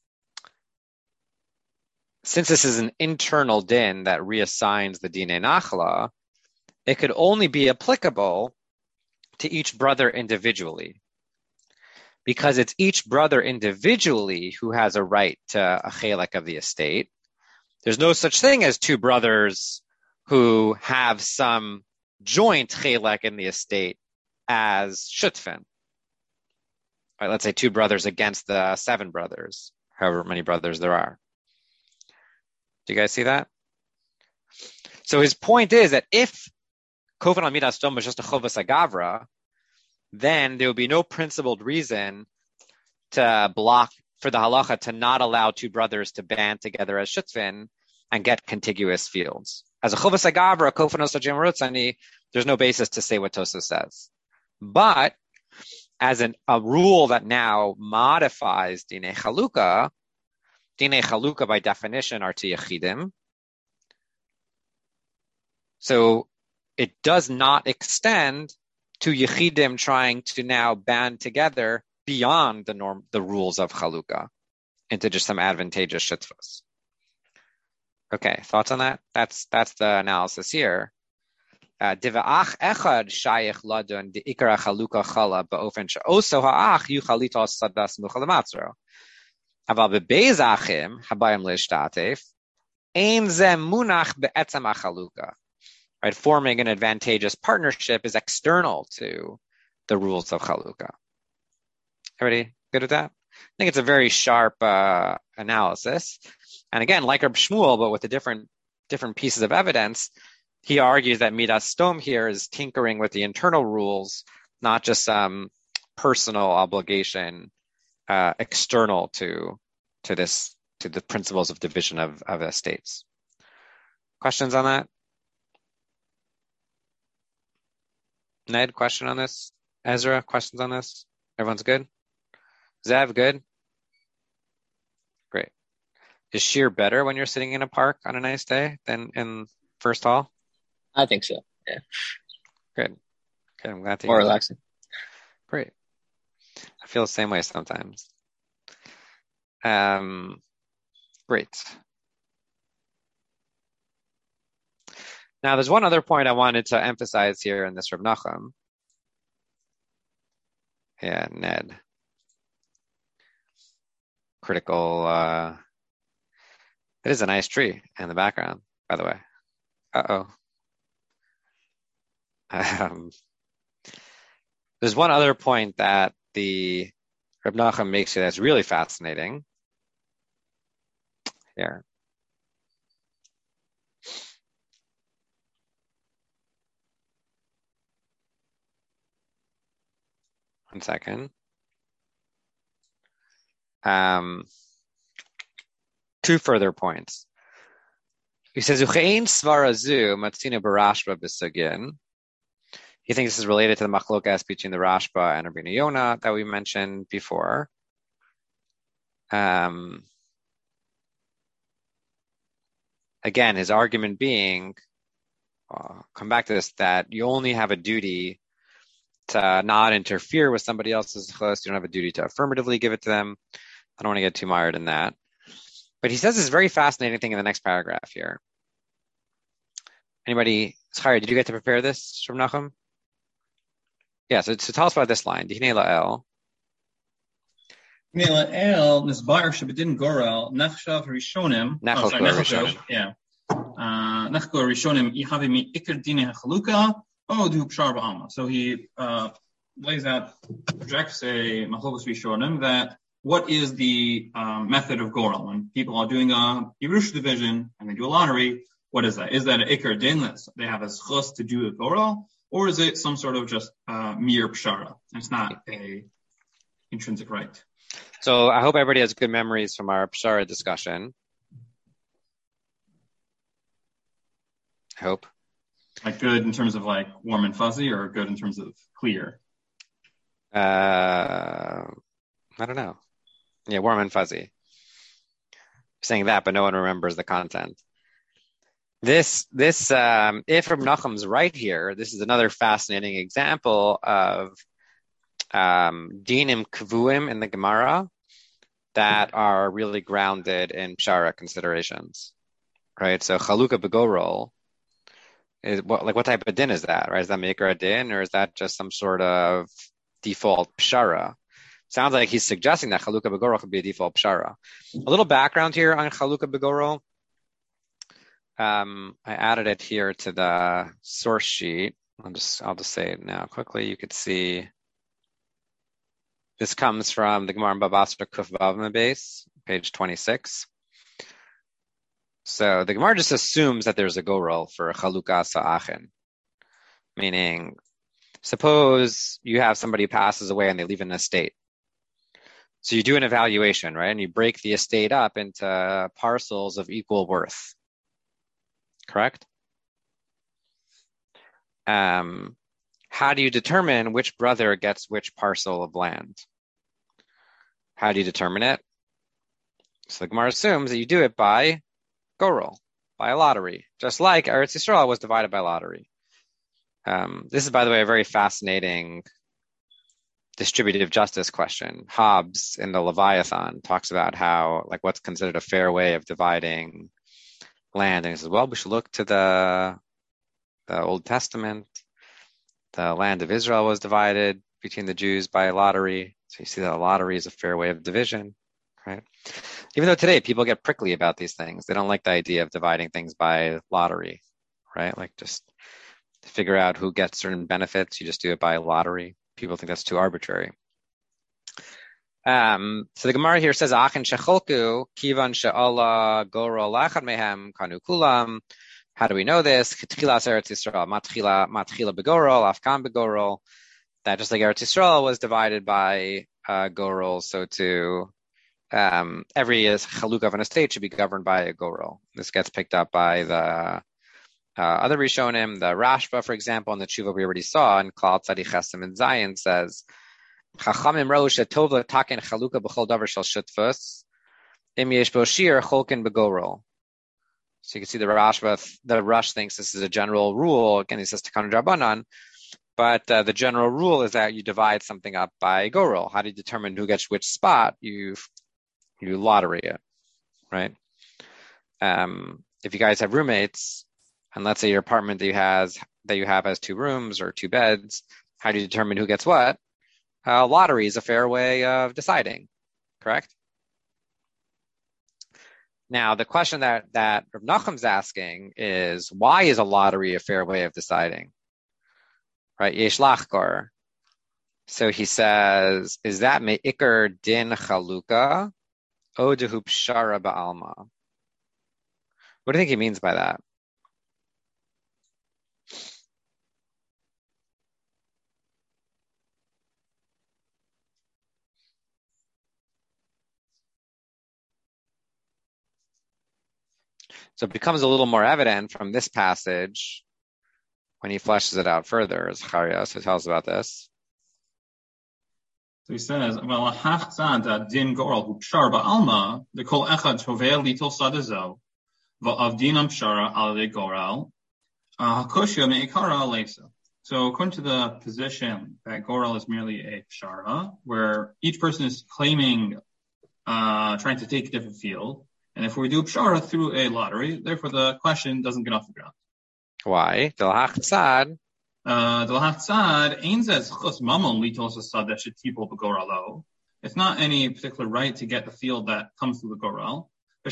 since this is an internal din that reassigns the Dinei Nachla, it could only be applicable to each brother individually, because it's each brother individually who has a right to a chelek of the estate. There's no such thing as two brothers who have some joint chelek in the estate as shutfin. Right, let's say two brothers against the 7 brothers, however many brothers there are. Do you guys see that? So his point is that if kofen midas stom was just a chovas agavra, then there would be no principled reason to block for the halacha to not allow two brothers to band together as shutfin and get contiguous fields. As a chovas agavra, kofen osajim rotzani, there's no basis to say what Tosfos says. But as a rule that now modifies Dinei Chalukah by definition are to Yechidim. So it does not extend to Yechidim trying to now band together beyond the rules of Chalukah into just some advantageous shutfos. Okay, thoughts on that? That's the analysis here. Diva'ach echad shayich ladun de ikara chaluka chala ba'ofen she'oso ha'ach yuchal litos sadas muchal matzro. Aval bebeis achim habayim leishtatef ein zem munach be'etzam achaluka. Right, forming an advantageous partnership is external to the rules of chaluka. Everybody good with that? I think it's a very sharp analysis. And again, like Reb Shmuel, but with the different pieces of evidence, he argues that Midas Stom here is tinkering with the internal rules, not just some personal obligation external to the principles of division of estates. Questions on that? Ned, question on this? Ezra, questions on this? Everyone's good? Zev, good? Great. Is sheer better when you're sitting in a park on a nice day than in First Hall? I think so, yeah. Good. Okay, I'm glad to more hear relaxing. That. Great. I feel the same way sometimes. Great. Now, there's one other point I wanted to emphasize here in this Reb Nachum. Yeah, Ned. Critical. It is a nice tree in the background, by the way. There's one other point that the Reb Nachum makes here that's really fascinating. Here. One second. Two further points. He says, "Uchein svarazu matzina barashba b'sagin." He thinks this is related to the machlokas between the Rashba and Rabbeinu Yonah that we mentioned before. Again, his argument being, come back to this, that you only have a duty to not interfere with somebody else's chos. You don't have a duty to affirmatively give it to them. I don't want to get too mired in that. But he says this very fascinating thing in the next paragraph here. Anybody, Schari, did you get to prepare this from Nachum? Yeah, so tell us about this line. Dihnei la'el. Dihnei la'el, nisbar shebedin gorel, nechshav rishonim. Nechel yeah. Nechel rishonim, ihavi mi ikar dinei hachaluka, du pshar ba'alma. So he lays out, projects a machlokes rishonim that what is the method of gorel? When people are doing a Yerush division and they do a lottery, what is that? Is that an ikar din that they have a schus to do a gorel? Or is it some sort of just mere pshara? It's not a intrinsic right. So I hope everybody has good memories from our pshara discussion. I hope. Like good in terms of like warm and fuzzy, or good in terms of clear? I don't know. Yeah, warm and fuzzy. I'm saying that, but no one remembers the content. If Reb Nachum's right here, this is another fascinating example of dinim kvuim in the Gemara that are really grounded in pshara considerations, right? So chaluka begorol is what type of din is that, right? Is that mikra din, or is that just some sort of default pshara? Sounds like he's suggesting that chaluka begorol could be a default pshara. A little background here on chaluka begorol. I added it here to the source sheet. I'll just say it now quickly. You could see this comes from the Gemara in Bava Basra Kuf Vav base, page 26. So the Gemara just assumes that there's a gorel for chaluka sa'achin, meaning suppose you have somebody who passes away and they leave an estate. So you do an evaluation, right? And you break the estate up into parcels of equal worth. Correct? How do you determine which brother gets which parcel of land? How do you determine it? So the Gemara assumes that you do it by gorel, by a lottery, just like Eretz Yisrael was divided by lottery. This is, by the way, a very fascinating distributive justice question. Hobbes in the Leviathan talks about how, like, what's considered a fair way of dividing land, and he says, well, we should look to the the Old Testament. The land of Israel was divided between the Jews by lottery. So you see that a lottery is a fair way of division, right? Even though today people get prickly about these things. They don't like the idea of dividing things by lottery, right? Like just to figure out who gets certain benefits, you just do it by lottery. People think that's too arbitrary. So the Gemara here says, "Achin shecholku kivan she'ala goro lachad mehem kanu kulam." How do we know this? Ketchilas Eretz Yisrael matchila begorol, afkan begorol. That just like Eretz Yisrael was divided by gorol, so too every chaluk of an estate should be governed by a gorol. This gets picked up by the other Rishonim. The Rashba, for example, in the Tshuva we already saw in Klal Tzadi Chesem and Zion says, "Chachamim ra'u shetov l'taken chaluka b'chol davar shel shutfus im yesh bo shir cholkin begorol." So you can see the Rush thinks this is a general rule. Again, he says Takana Drabanan, but the general rule is that you divide something up by gorol. How do you determine who gets which spot? You lottery it, right? If you guys have roommates, and let's say your apartment that you have has 2 rooms or 2 beds, how do you determine who gets what? Lottery is a fair way of deciding, correct? Now, the question that Rav Nachum's asking is, why is a lottery a fair way of deciding? Right? Yesh lachkor. So he says, is that me'ikar din chaluka o dehu pshara ba'alma? What do you think he means by that? So it becomes a little more evident from this passage when he fleshes it out further. Zechariah, so tell us about this. So he says, "Well, hachzad din gorol hu pshar ba'alma the kol echad tovei litol sadazo va'avdinam pshara al gorol hakoshia me'ikara leisa." So according to the position that gorol is merely a pshara, where each person is claiming, trying to take a different field. And if we do pshara through a lottery, therefore the question doesn't get off the ground. Why? Ein it's not any particular right to get the field that comes through the gorel.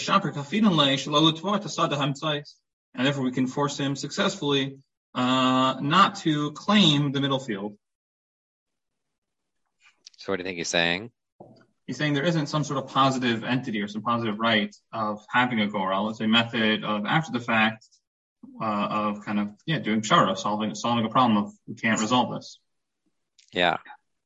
And therefore we can force him successfully not to claim the middle field. So what do you think he's saying? He's saying there isn't some sort of positive entity or some positive right of having a gorel. It's a method of, after the fact, of kind of doing pshara, solving a problem of we can't resolve this. Yeah.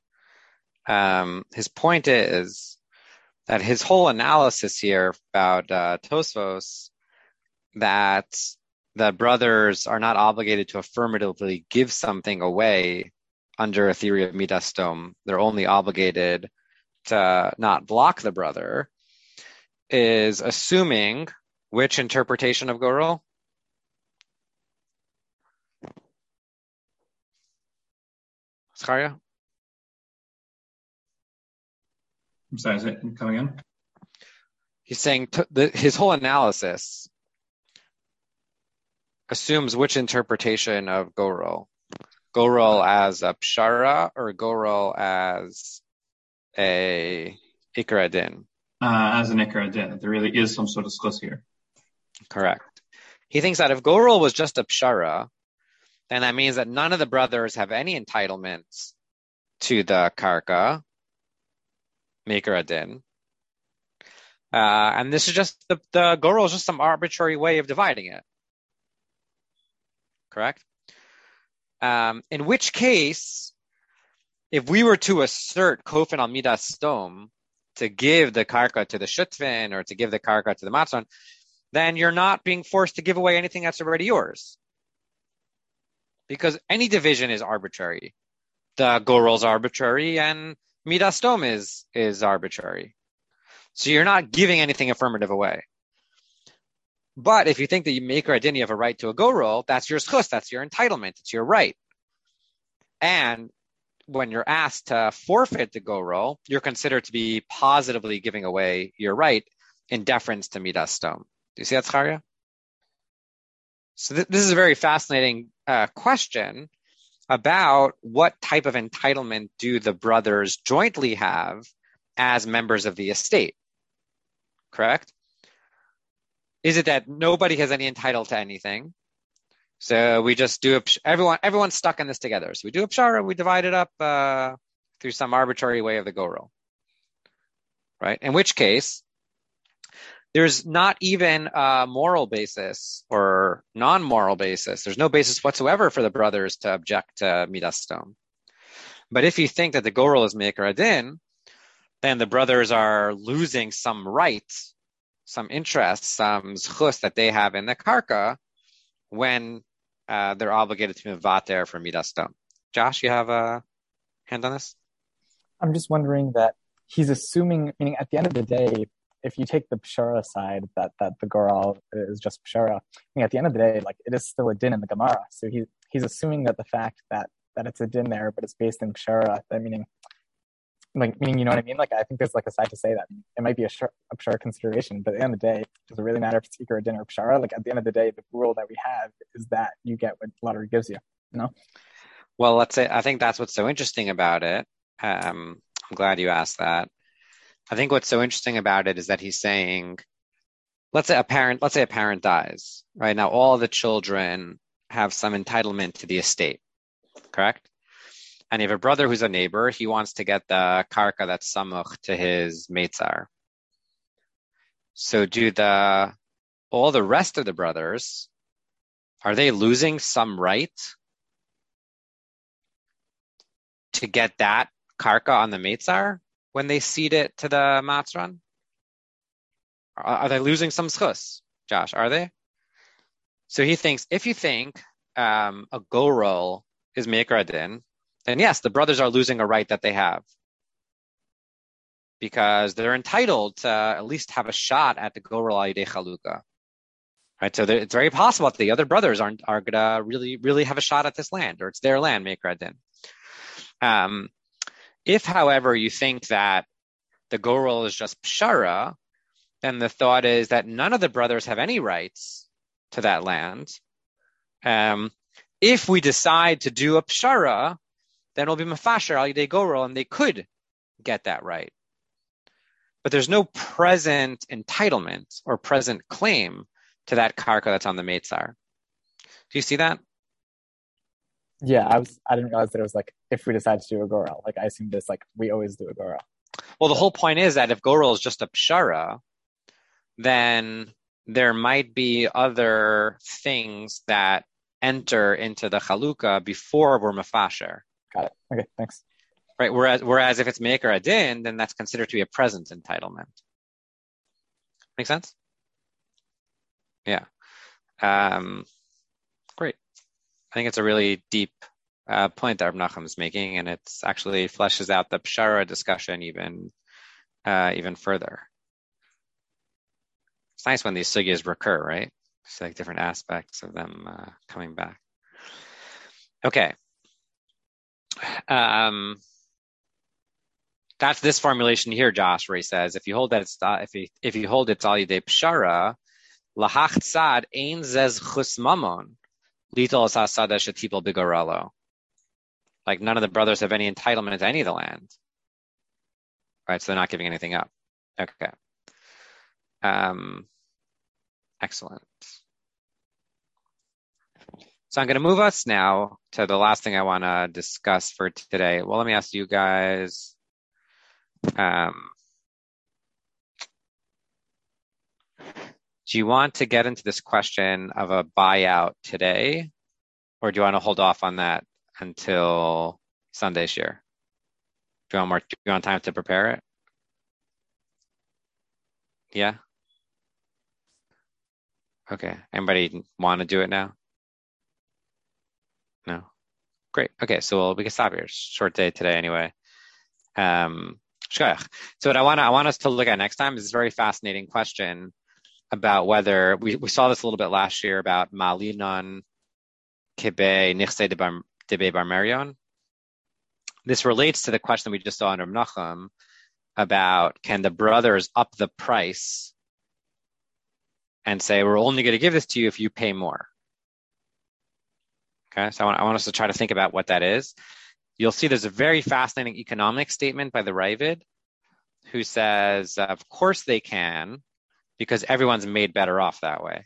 His point is that his whole analysis here about Tosfos, that the brothers are not obligated to affirmatively give something away under a theory of midas dom. They're only obligated to not block the brother, is assuming which interpretation of gorel? Zechariah? I'm sorry, is it coming in? He's saying his whole analysis assumes which interpretation of gorel? Gorel as a pshara or gorel as a ikar adin? As an ikar adin. There really is some sort of skos here. Correct. He thinks that if gorel was just a pshara, then that means that none of the brothers have any entitlements to the karka, ikar adin. And this is just, the gorel is just some arbitrary way of dividing it. Correct? In which case, if we were to assert kofin al midas dom, to give the karka to the shutvin or to give the karka to the matzon, then you're not being forced to give away anything that's already yours. Because any division is arbitrary. The gorel's arbitrary and midas dom is arbitrary. So you're not giving anything affirmative away. But if you think that you make or adin, you have a right to a gorel, that's your schus, that's your entitlement, it's your right. And when you're asked to forfeit the gorel, you're considered to be positively giving away your right in deference to midas dom. Do you see that, Zechariah? So this is a very fascinating question about what type of entitlement do the brothers jointly have as members of the estate, correct? Is it that nobody has any entitled to anything? So we just do everyone's stuck in this together. So we do a pshara, we divide it up through some arbitrary way of the gorel, right? In which case, there's not even a moral basis or non-moral basis. There's no basis whatsoever for the brothers to object to midas stom. But if you think that the gorel is me'ikar adin, then the brothers are losing some right, some interest, some zchus that they have in the karka when they're obligated to mivater for midas stom. Josh, you have a hand on this? I'm just wondering that he's assuming, meaning at the end of the day, if you take the pshara side, that the goral is just pshara, I mean, at the end of the day, like, it is still a din in the Gemara. So he's assuming that the fact that it's a din there, but it's based in pshara, that meaning, you know what I mean? Like, I think there's like a side to say that it might be a pshara consideration, but at the end of the day, does it really matter if it's ikar or din or pshara? Like, at the end of the day, the rule that we have is that you get what lottery gives you, you know? Well, let's say, I think that's what's so interesting about it. I'm glad you asked that. I think what's so interesting about it is that he's saying, let's say a parent dies, right? Now all the children have some entitlement to the estate, correct? And you have a brother who's a neighbor, he wants to get the karka that's samuch to his meitzar. So all the rest of the brothers, are they losing some right to get that karka on the meitzar when they cede it to the matzran? Are they losing some schus, Josh? Are they? So he thinks, if you think a gorol is me'ikar adin, then yes, the brothers are losing a right that they have, because they're entitled to at least have a shot at the gorol al yidei chaluka. Right? So it's very possible that the other brothers are gonna really have a shot at this land, or it's their land, me'ikar adin. If, however, you think that the gorol is just pshara, then the thought is that none of the brothers have any rights to that land. If we decide to do a pshara, then it'll be mafasher al yidei gorol, and they could get that right. But there's no present entitlement or present claim to that karka that's on the meitzar. Do you see that? Yeah, I didn't realize that it was like, if we decide to do a gorel, like, I assumed this, like, we always do a gorel. Well, the whole point is that if gorel is just a pshara, then there might be other things that enter into the chalukah before we're mafasher. Got it. Okay, thanks. Right. Whereas if it's me'ikar adin, then that's considered to be a present entitlement. Make sense? Yeah. Great. I think it's a really deep point that Reb Nachum is making, and it's actually fleshes out the pshara discussion even further. It's nice when these sugyas recur, right? It's like different aspects of them coming back. Okay. That's this formulation here, Josh, where he says, if you hold that if you hold it's al yidei pshara, lahach tzad ein zez chus mamon litol asasada shetipol bigoralo. Like, none of the brothers have any entitlement to any of the land, right? So they're not giving anything up. Okay. Excellent. So I'm going to move us now to the last thing I want to discuss for today. Well, let me ask you guys. Do you want to get into this question of a buyout today, or do you want to hold off on that until Sunday shir? Do you want time to prepare it? Yeah? Okay. Anybody want to do it now? No? Great. Okay, so we can stop here. Short day today anyway. So what I want us to look at next time is this very fascinating question about whether we saw this a little bit last year about Malinon Kebe Nichse de Bar Marion. This relates to the question we just saw in Reb Nachum about, can the brothers up the price and say, we're only going to give this to you if you pay more? Okay, so I want us to try to think about what that is. You'll see there's a very fascinating economic statement by the Ravid, who says, of course they can, because everyone's made better off that way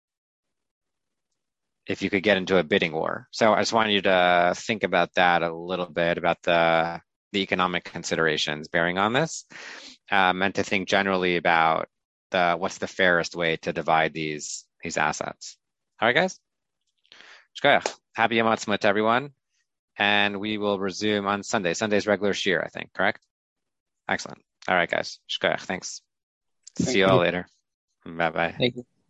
if you could get into a bidding war. So I just want you to think about that a little bit, about the economic considerations bearing on this, and to think generally about what's the fairest way to divide these assets. All right, guys? Shkoyach. Happy Yom Ha'atzmaut to everyone. And we will resume on Sunday. Sunday's regular shiur, I think, correct? Excellent. All right, guys. Shkoyach. Thanks. See you all later. Bye-bye. Thank you.